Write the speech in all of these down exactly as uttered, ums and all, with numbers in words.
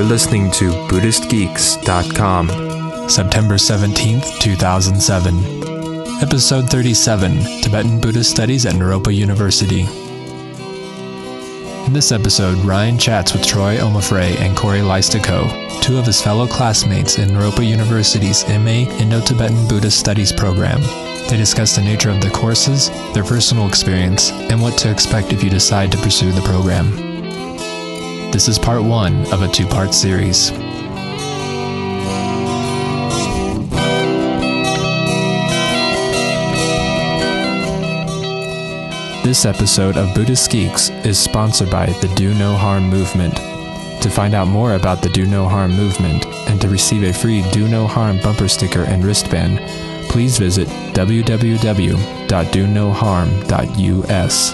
listening to Buddhist Geeks dot com. September seventeenth, two thousand seven. Episode thirty-seven, Tibetan Buddhist Studies at Naropa University. In this episode, Ryan chats with Troy Omafray and Corey Leistico, two of his fellow classmates in Naropa University's M A Indo-Tibetan Buddhist Studies program. They discuss the nature of the courses, their personal experience, and what to expect if you decide to pursue the program. This is part one of a two-part series. This episode of Buddhist Geeks is sponsored by the Do No Harm movement. To find out more about the Do No Harm movement and to receive a free Do No Harm bumper sticker and wristband, please visit w w w dot do no harm dot u s.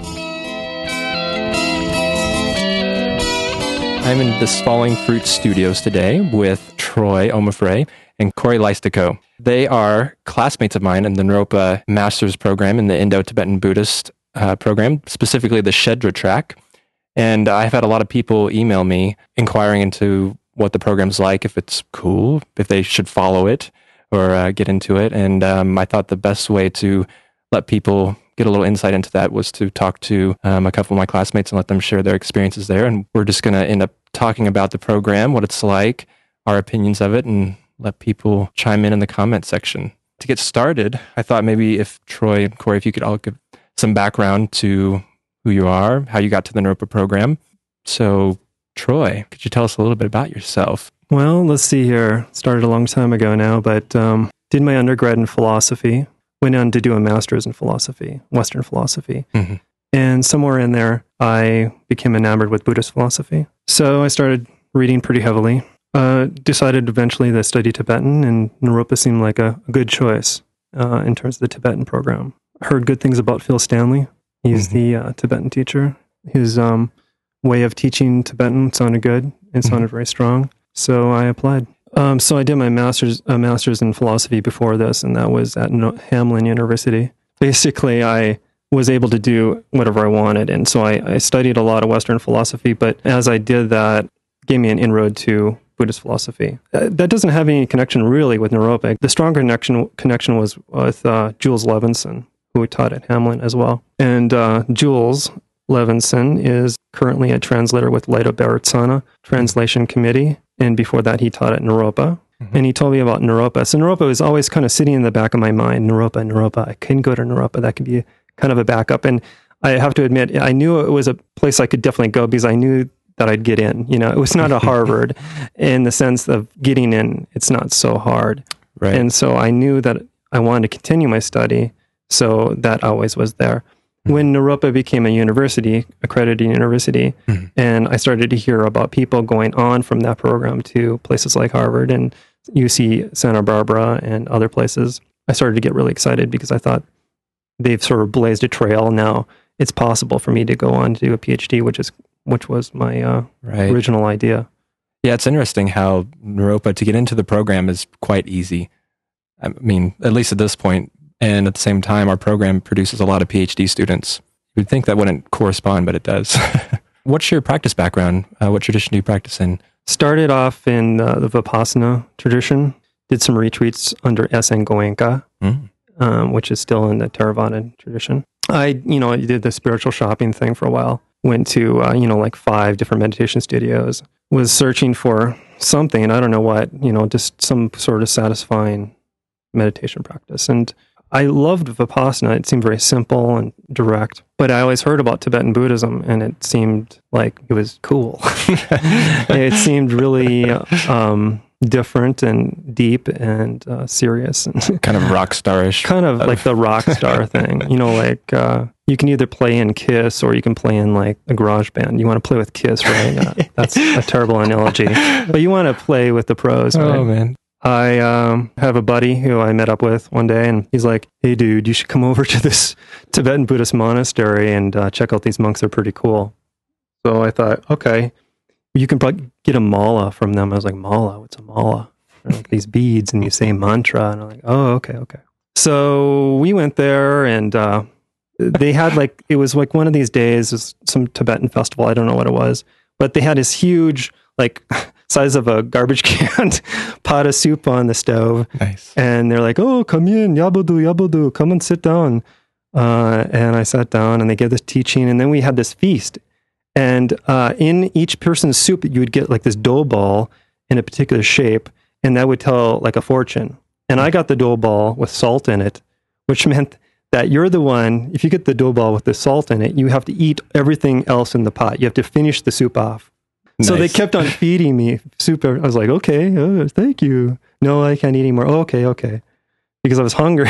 I'm in the Falling Fruit Studios today with Troy Omafray and Corey Leistico. They are classmates of mine in the Naropa Master's Program in the Indo-Tibetan Buddhist uh, program, specifically the Shedra track. And I've had a lot of people email me inquiring into what the program's like, if it's cool, if they should follow it or uh, get into it. And um, I thought the best way to let people get a little insight into that was to talk to um, a couple of my classmates and let them share their experiences there. And we're just going to end up talking about the program, what it's like, our opinions of it, and let people chime in in the comment section. To get started, I thought maybe if Troy and Corey, if you could all give some background to who you are, how you got to the Naropa program. So, Troy, could you tell us a little bit about yourself? Well, let's see here. Started a long time ago now, but um, did my undergrad in philosophy. Went on to do a master's in philosophy, Western philosophy. Mm-hmm. And somewhere in there, I became enamored with Buddhist philosophy. So I started reading pretty heavily. Uh, decided eventually to study Tibetan, and Naropa seemed like a, a good choice uh, in terms of the Tibetan program. Heard good things about Phil Stanley. He's mm-hmm. the uh, Tibetan teacher. His um, way of teaching Tibetan sounded good and sounded mm-hmm. very strong. So I applied. Um, so I did my master's uh, master's in philosophy before this, and that was at no- Hamline University. Basically, I was able to do whatever I wanted, and so I, I studied a lot of Western philosophy, but as I did that, it gave me an inroad to Buddhist philosophy. Uh, that doesn't have any connection really with Naropa. The stronger connection, connection was with uh, Jules Levinson, who taught at Hamline as well. And uh, Jules Levinson is currently a translator with Laido Bharatana Translation Committee, and before that he taught at Naropa. Mm-hmm. And he told me about Naropa. So Naropa was always kind of sitting in the back of my mind. Naropa, Naropa. I couldn't go to Naropa. That could be kind of a backup. And I have to admit, I knew it was a place I could definitely go because I knew that I'd get in. You know, it was not a Harvard in the sense of getting in. It's not so hard. Right. And so I knew that I wanted to continue my study. So that always was there. When Naropa became a university, accredited university, mm-hmm. and I started to hear about people going on from that program to places like Harvard and U C Santa Barbara and other places, I started to get really excited because I thought they've sort of blazed a trail. Now it's possible for me to go on to do a PhD, which is which was my uh, right. original idea. Yeah, it's interesting how Naropa, to get into the program is quite easy. I mean, at least at this point. And at the same time, our program produces a lot of PhD students. You'd think that wouldn't correspond, but it does. What's your practice background? Uh, what tradition do you practice in? Started off in uh, the Vipassana tradition. Did some retreats under S N Goenka, mm. um, which is still in the Theravada tradition. I, you know, I did the spiritual shopping thing for a while. Went to, uh, you know, like five different meditation studios. Was searching for something, I don't know what, you know, just some sort of satisfying meditation practice. And I loved Vipassana. It seemed very simple and direct. But I always heard about Tibetan Buddhism, and it seemed like it was cool. It seemed really um, different and deep and uh, serious. And kind of rock starish. Kind of like the rock star thing. You know, like uh, you can either play in Kiss or you can play in like a garage band. You want to play with Kiss, right? Uh, that's a terrible analogy. But you want to play with the pros, right? Oh, man. I um, have a buddy who I met up with one day, and he's like, hey, dude, you should come over to this Tibetan Buddhist monastery and uh, check out these monks. They're pretty cool. So I thought, okay, you can probably get a mala from them. I was like, mala? What's a mala? Like these beads, and you say mantra. And I'm like, oh, okay, okay. So we went there, and uh, they had like, it was like one of these days, some Tibetan festival. I don't know what it was, but they had this huge, like, size of a garbage can pot of soup on the stove. Nice. And they're like, oh, come in, yabudu, yabudu, come and sit down. Uh, and I sat down and they gave this teaching. And then we had this feast. And uh, in each person's soup, you would get like this dough ball in a particular shape. And that would tell like a fortune. And I got the dough ball with salt in it, which meant that you're the one, if you get the dough ball with the salt in it, you have to eat everything else in the pot. You have to finish the soup off. Nice. So they kept on feeding me soup. I was like, okay, oh, thank you. No, I can't eat anymore. Oh, okay, okay. Because I was hungry.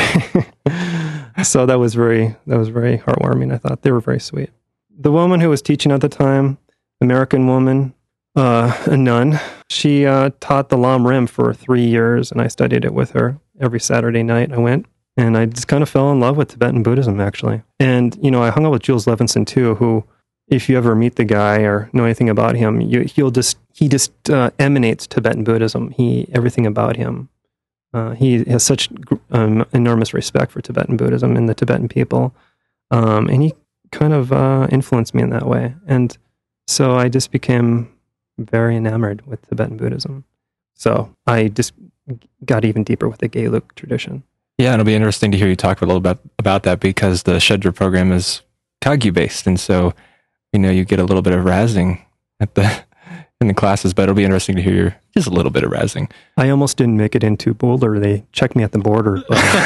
So that was very, that was very heartwarming. I thought they were very sweet. The woman who was teaching at the time, American woman, uh, a nun, she uh, taught the Lam Rim for three years, and I studied it with her every Saturday night. I went. And I just kind of fell in love with Tibetan Buddhism, actually. And, you know, I hung out with Jules Levinson, too, who, if you ever meet the guy or know anything about him, you, he'll just, he just uh, emanates Tibetan Buddhism. He, everything about him. Uh, he has such um, enormous respect for Tibetan Buddhism and the Tibetan people. Um, and he kind of uh, influenced me in that way. And so I just became very enamored with Tibetan Buddhism. So I just got even deeper with the Gelug tradition. Yeah, and it'll be interesting to hear you talk a little bit about that because the Shedra program is Kagyu based, and so you know you get a little bit of razzing at the in the classes, but it'll be interesting to hear your, just a little bit of razzing. I almost didn't make it into Boulder. They checked me at the border.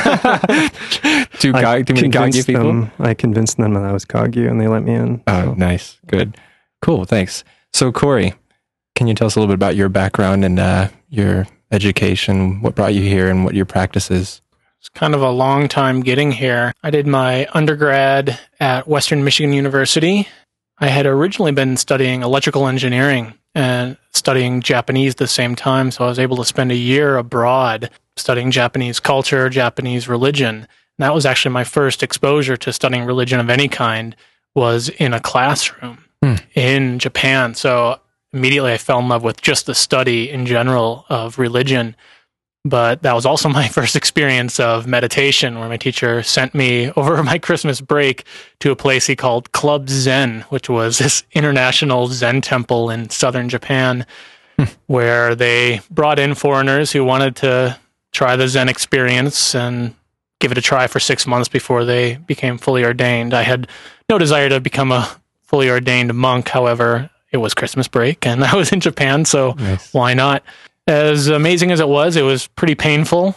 Two I too many Kagyu people. Them, I convinced them that I was Kagyu, and they let me in. Oh, so. Nice, good, cool, thanks. So Corey, can you tell us a little bit about your background and uh, your education? What brought you here, and what your practice is? It's kind of a long time getting here. I did my undergrad at Western Michigan University. I had originally been studying electrical engineering and studying Japanese at the same time, so I was able to spend a year abroad studying Japanese culture, Japanese religion. And that was actually my first exposure to studying religion of any kind, was in a classroom hmm. in Japan. So immediately I fell in love with just the study in general of religion. But that was also my first experience of meditation, where my teacher sent me over my Christmas break to a place he called Club Zen, which was this international Zen temple in southern Japan, where they brought in foreigners who wanted to try the Zen experience and give it a try for six months before they became fully ordained. I had no desire to become a fully ordained monk. However, it was Christmas break and I was in Japan, so nice. Why not? As amazing as it was, it was pretty painful.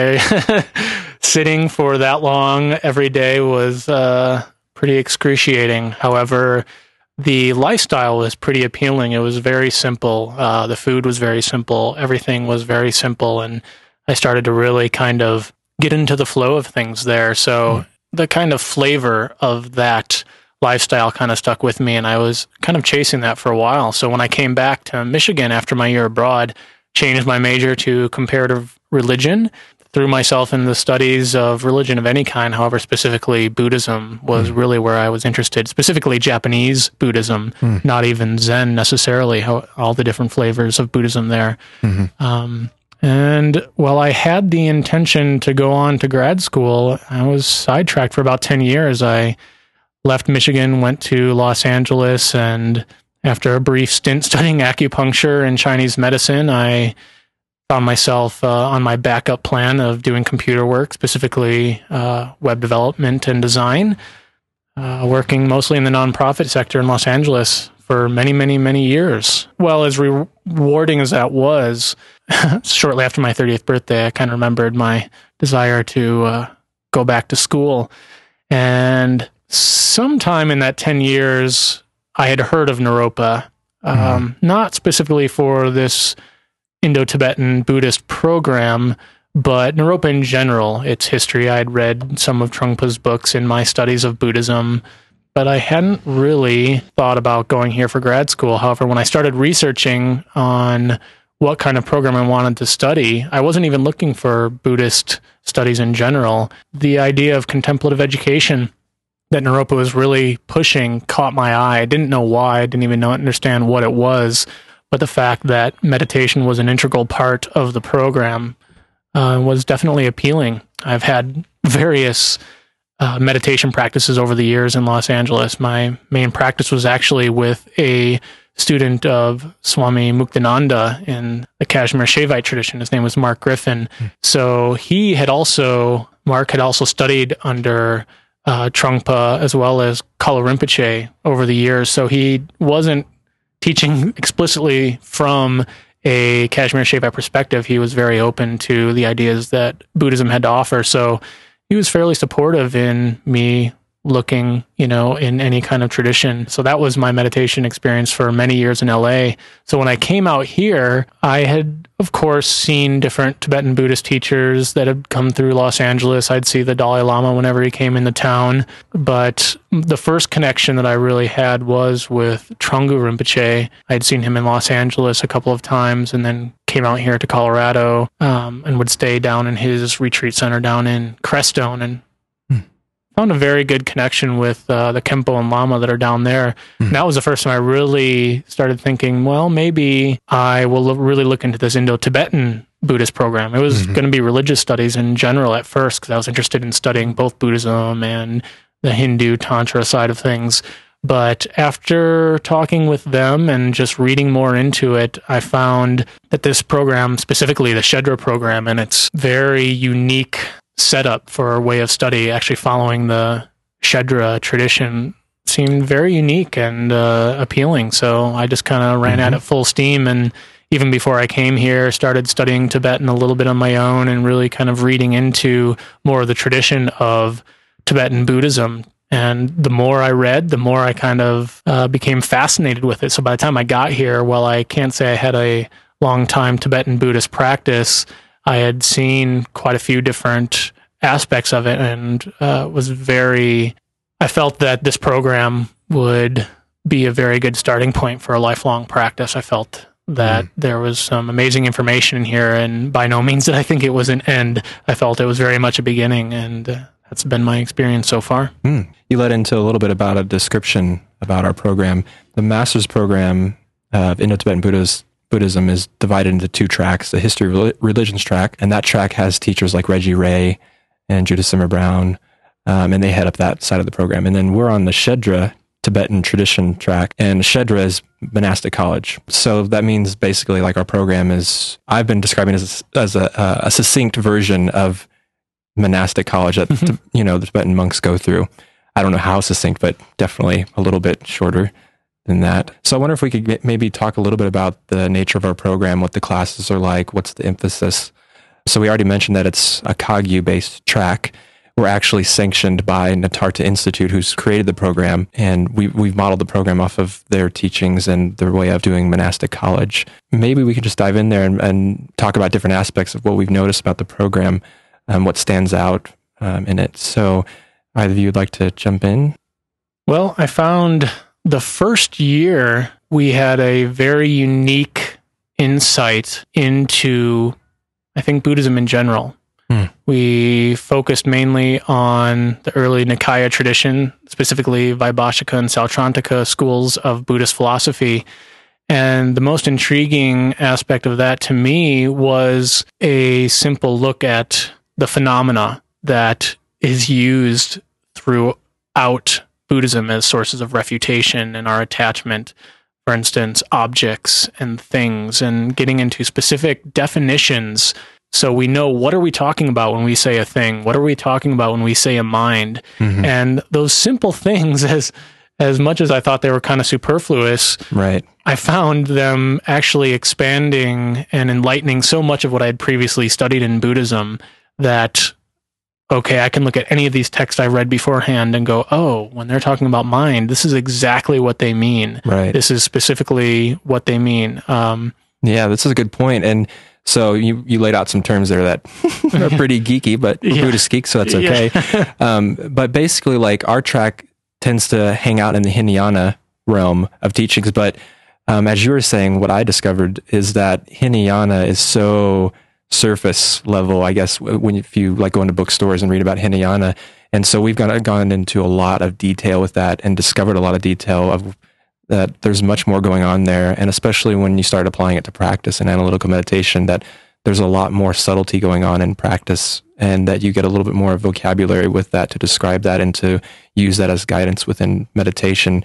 I sitting for that long every day was uh, pretty excruciating. However, the lifestyle was pretty appealing. It was very simple. Uh, the food was very simple. Everything was very simple. And I started to really kind of get into the flow of things there. So mm. the kind of flavor of that lifestyle kind of stuck with me. And I was kind of chasing that for a while. So when I came back to Michigan after my year abroad, changed my major to comparative religion, threw myself in the studies of religion of any kind. However, specifically Buddhism was mm. really where I was interested, specifically Japanese Buddhism, mm. not even Zen necessarily, how, all the different flavors of Buddhism there. Mm-hmm. Um, and while I had the intention to go on to grad school, I was sidetracked for about ten years. I left Michigan, went to Los Angeles, and after a brief stint studying acupuncture and Chinese medicine, I found myself uh, on my backup plan of doing computer work, specifically uh, web development and design, uh, working mostly in the nonprofit sector in Los Angeles for many, many, many years. Well, as re- rewarding as that was, shortly after my thirtieth birthday, I kind of remembered my desire to uh, go back to school. And sometime in that ten years, I had heard of Naropa, um, mm-hmm. not specifically for this Indo-Tibetan Buddhist program, but Naropa in general, its history. I had read some of Trungpa's books in my studies of Buddhism, but I hadn't really thought about going here for grad school. However, when I started researching on what kind of program I wanted to study, I wasn't even looking for Buddhist studies in general. The idea of contemplative education that Naropa was really pushing caught my eye. I didn't know why. I didn't even know, understand what it was. But the fact that meditation was an integral part of the program uh, was definitely appealing. I've had various uh, meditation practices over the years in Los Angeles. My main practice was actually with a student of Swami Muktananda in the Kashmir Shaivite tradition. His name was Mark Griffin. Mm. So he had also, Mark had also studied under uh, Trungpa as well as Kala Rinpoche over the years. So he wasn't teaching explicitly from a Kashmir Shaivite perspective. He was very open to the ideas that Buddhism had to offer. So he was fairly supportive in me looking, you know, in any kind of tradition. So that was my meditation experience for many years in L A. So when I came out here, I had, of course, seen different Tibetan Buddhist teachers that had come through Los Angeles. I'd see the Dalai Lama whenever he came into town. But the first connection that I really had was with Trungpa Rinpoche. I'd seen him in Los Angeles a couple of times and then came out here to Colorado um, and would stay down in his retreat center down in Crestone, and found a very good connection with uh, the Khenpo and Lama that are down there. Mm. And that was the first time I really started thinking, well, maybe I will lo- really look into this Indo-Tibetan Buddhist program. It was mm-hmm. going to be religious studies in general at first, because I was interested in studying both Buddhism and the Hindu Tantra side of things. But after talking with them and just reading more into it, I found that this program, specifically the Shedra program, and its very unique setup for a way of study, actually following the Shedra tradition, seemed very unique and uh, appealing. So I just kind of ran mm-hmm. at it full steam. And even before I came here, started studying Tibetan a little bit on my own and really kind of reading into more of the tradition of Tibetan Buddhism. And the more I read, the more I kind of uh, became fascinated with it. So by the time I got here, while I can't say I had a long time Tibetan Buddhist practice, I had seen quite a few different aspects of it and uh, was very, I felt that this program would be a very good starting point for a lifelong practice. I felt that mm. there was some amazing information in here, and by no means did I think it was an end. I felt it was very much a beginning, and uh, that's been my experience so far. Mm. You led into a little bit about a description about our program. The master's program of Indo-Tibetan Buddhist Buddhism is divided into two tracks, the history of religions track, and that track has teachers like Reggie Ray and Judith Simmer Brown, um, and they head up that side of the program. And then we're on the Shedra Tibetan tradition track, and Shedra is monastic college. So that means basically like our program is, I've been describing it as, as a, a succinct version of monastic college that, mm-hmm. you know, the Tibetan monks go through. I don't know how succinct, but definitely a little bit shorter than that. So I wonder if we could get, maybe talk a little bit about the nature of our program, what the classes are like, what's the emphasis. So we already mentioned that it's a Kagyu-based track. We're actually sanctioned by Natarta Institute, who's created the program, and we, we've modeled the program off of their teachings and their way of doing monastic college. Maybe we could just dive in there and, and talk about different aspects of what we've noticed about the program, um, what stands out um, in it. So either of you would like to jump in? Well, I found the first year we had a very unique insight into, I think, Buddhism in general. Hmm. We focused mainly on the early Nikaya tradition, specifically Vaibhashika and Sautrantika schools of Buddhist philosophy. And the most intriguing aspect of that to me was a simple look at the phenomena that is used throughout Buddhism as sources of refutation and our attachment, for instance, objects and things, and getting into specific definitions so we know what are we talking about when we say a thing, what are we talking about when we say a mind. Mm-hmm. And those simple things, as as much as I thought they were kind of superfluous, right, I found them actually expanding and enlightening so much of what I had previously studied in Buddhism that, okay, I can look at any of these texts I read beforehand and go, oh, when they're talking about mind, this is exactly what they mean. Right. This is specifically what they mean. Um, yeah, this is a good point. And so you, you laid out some terms there that are pretty geeky, but we're yeah. Buddhist geeks, so that's okay. Yeah. um, but basically, like, our track tends to hang out in the Hinayana realm of teachings. But um, as you were saying, what I discovered is that Hinayana is so surface level, I guess, when if you like go into bookstores and read about Hinayana. And so we've gone, gone into a lot of detail with that and discovered a lot of detail of that there's much more going on there. And especially when you start applying it to practice and analytical meditation, that there's a lot more subtlety going on in practice, and that you get a little bit more vocabulary with that to describe that and to use that as guidance within meditation.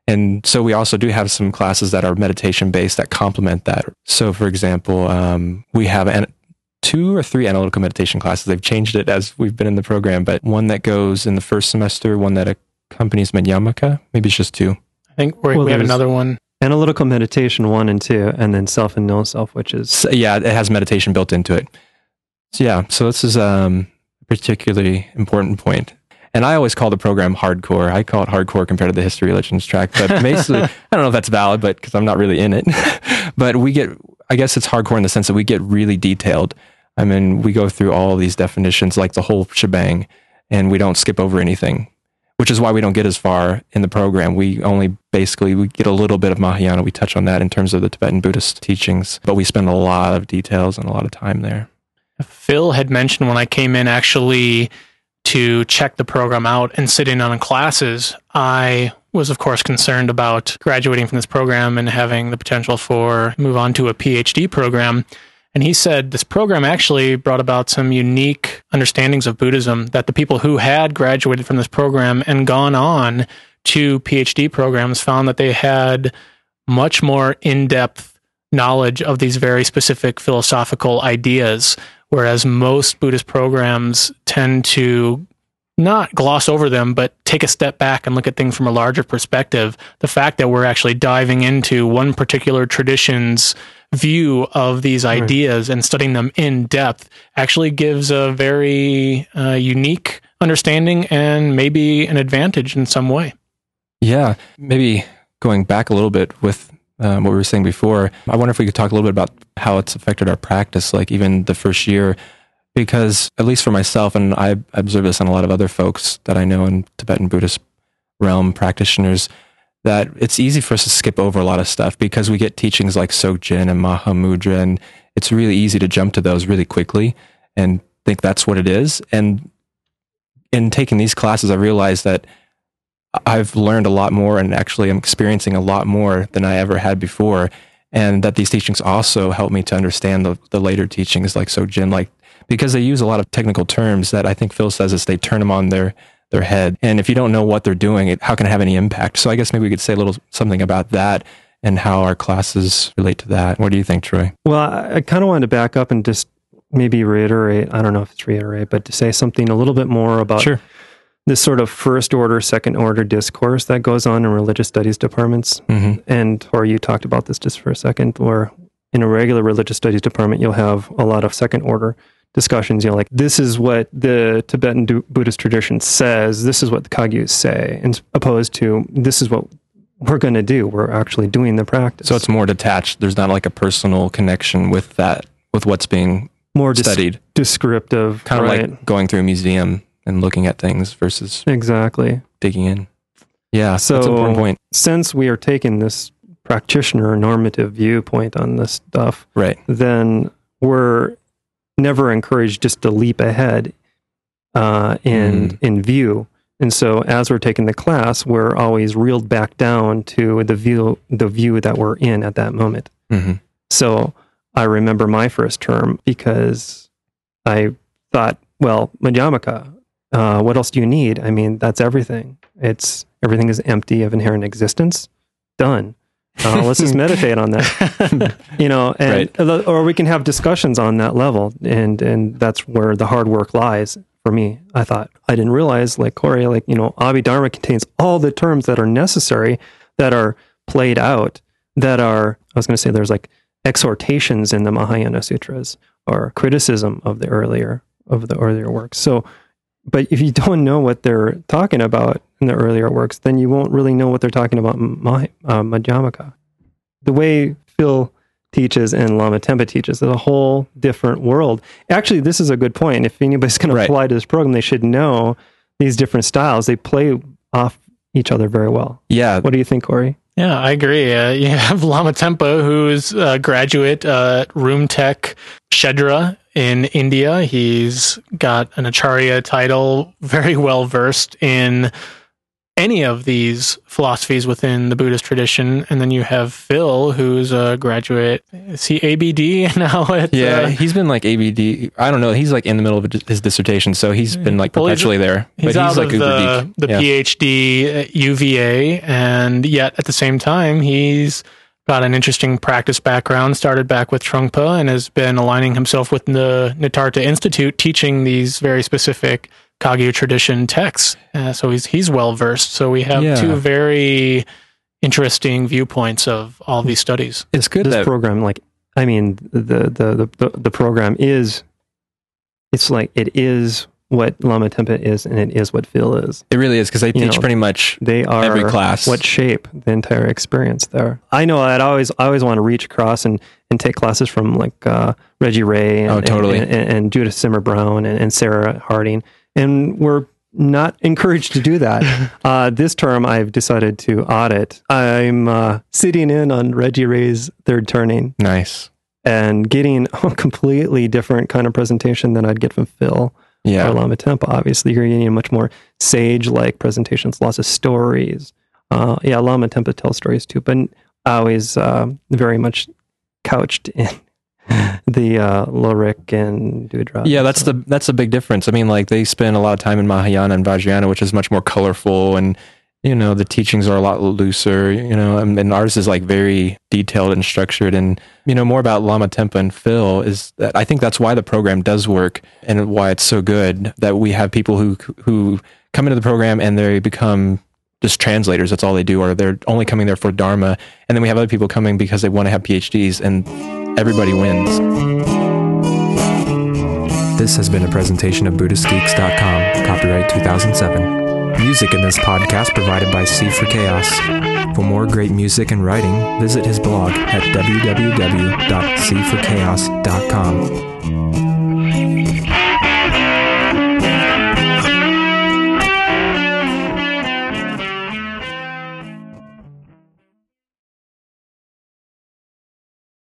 And so we also do have some classes that are meditation based that complement that. So for example, um, we have an, two or three analytical meditation classes. They've changed it as we've been in the program, but one that goes in the first semester, one that accompanies Madhyamaka. Maybe it's just two. I think we're, Well, we have there's- another one. Analytical meditation one and two, and then self and no self, which is So, yeah, it has meditation built into it. So yeah, so this is um, a particularly important point. And I always call the program hardcore. I call it hardcore compared to the history religions track, but basically, I don't know if that's valid, but because I'm not really in it. But we get, I guess it's hardcore in the sense that we get really detailed. I mean, we go through all these definitions, like the whole shebang, and we don't skip over anything, which is why we don't get as far in the program. We only basically, we get a little bit of Mahayana. We touch on that in terms of the Tibetan Buddhist teachings, but we spend a lot of details and a lot of time there. Phil had mentioned when I came in actually to check the program out and sit in on classes, I was of course concerned about graduating from this program and having the potential for move on to a PhD program. And he said this program actually brought about some unique understandings of Buddhism that the people who had graduated from this program and gone on to PhD programs found that they had much more in-depth knowledge of these very specific philosophical ideas, whereas most Buddhist programs tend to not gloss over them, but take a step back and look at things from a larger perspective. The fact that we're actually diving into one particular tradition's view of these ideas and studying them in depth actually gives a very uh, unique understanding and maybe an advantage in some way. Yeah, maybe going back a little bit with um, what we were saying before, I wonder if we could talk a little bit about how it's affected our practice, like even the first year, because at least for myself, and I observe this on a lot of other folks that I know in Tibetan Buddhist realm practitioners, that it's easy for us to skip over a lot of stuff because we get teachings like Sokjin and Mahamudra, and it's really easy to jump to those really quickly and think that's what it is. And in taking these classes, I realized that I've learned a lot more and actually I'm experiencing a lot more than I ever had before. And that these teachings also help me to understand the, the later teachings like Sokjin, like, because they use a lot of technical terms that I think Phil says is they turn them on their, their head. And if you don't know what they're doing, it, how can it have any impact? So I guess maybe we could say a little something about that and how our classes relate to that. What do you think, Troy? Well, I, I kind of wanted to back up and just maybe reiterate, I don't know if it's reiterate, but to say something a little bit more about Sure. this sort of first order, second order discourse that goes on in religious studies departments. Mm-hmm. And, or you talked about this just for a second, or in a regular religious studies department, you'll have a lot of second order discussions, you know, like this is what the Tibetan Du- Buddhist tradition says, this is what the Kagyus say, and opposed to this is what we're going to do. We're actually doing the practice. So it's more detached. There's not like a personal connection with that, with what's being more des- studied. descriptive, Kind of right? like going through a museum and looking at things versus Exactly. digging in. Yeah, So that's an important point. since we are taking this practitioner normative viewpoint on this stuff, Right. then we're never encouraged just to leap ahead uh, in Mm. in view. And so as we're taking the class, we're always reeled back down to the view the view that we're in at that moment. Mm-hmm. So I remember my first term because I thought, well, Madhyamaka, uh, what else do you need? I mean, that's everything. It's everything is empty of inherent existence. Done. Uh, let's just meditate on that, you know, and Right. or we can have discussions on that level, and and that's where the hard work lies for me. I thought I didn't realize, like Corey, like you know, Abhidharma contains all the terms that are necessary, that are played out, that are. I was going to say there's like exhortations in the Mahayana sutras or criticism of the earlier of the earlier works. So, but if you don't know what they're talking about in the earlier works, then you won't really know what they're talking about in Mah- uh, Madhyamaka. The way Phil teaches and Lama Tempa teaches is a whole different world. Actually, this is a good point. If anybody's going Right. to apply to this program, they should know these different styles. They play off each other very well. Yeah. What do you think, Corey? Yeah, I agree. Uh, you have Lama Tempa, who's a graduate uh, Room Tech Shedra in India. He's got an Acharya title, very well versed in any of these philosophies within the Buddhist tradition. And then you have Phil, who's a graduate. Is he A B D now? At, yeah, uh, he's been like A B D. I don't know. He's like in the middle of his dissertation, so he's been like well, perpetually he's, there. He's but out he's like of the, the yeah. PhD at U V A, and yet at the same time, he's got an interesting practice background, started back with Trungpa, and has been aligning himself with the Nitartha Institute, teaching these very specific Kagyu tradition texts. Uh, so he's he's well versed. So we have Yeah. two very interesting viewpoints of all these studies. It's good This that program, like, I mean, the, the, the, the program is, it's like, it is what Lama Tempa is, and it is what Phil is. it really is, because they You teach know, pretty much They are every class. what shape the entire experience there. I know I'd always, I always want to reach across and, and take classes from like uh, Reggie Ray and, Oh, totally. and, and, and Judith Simmer Brown and, and Sarah Harding. And we're not encouraged to do that. uh, this term, I've decided to audit. I'm uh, sitting in on Reggie Ray's third turning Nice. and getting a completely different kind of presentation than I'd get from Phil Yeah. or Lama Tempa. Obviously, you're getting much more sage-like presentations, lots of stories. Uh, yeah, Lama Tempa tells stories too, but always uh, very much couched in the uh, lyric and dewdrop. Yeah, that's the that's the big difference. I mean, like they spend a lot of time in Mahayana and Vajrayana, which is much more colorful, and you know the teachings are a lot looser. You know, and, and ours is like very detailed and structured. And you know more about Lama Tempa and Phil is that I think that's why the program does work and why it's so good that we have people who who come into the program and they become just translators. That's all they do, or they're only coming there for Dharma. And then we have other people coming because they want to have PhDs, and everybody wins. This has been a presentation of Buddhist Geeks dot com, copyright two thousand seven. Music in this podcast provided by C for Chaos. For more great music and writing, visit his blog at w w w dot c for chaos dot com.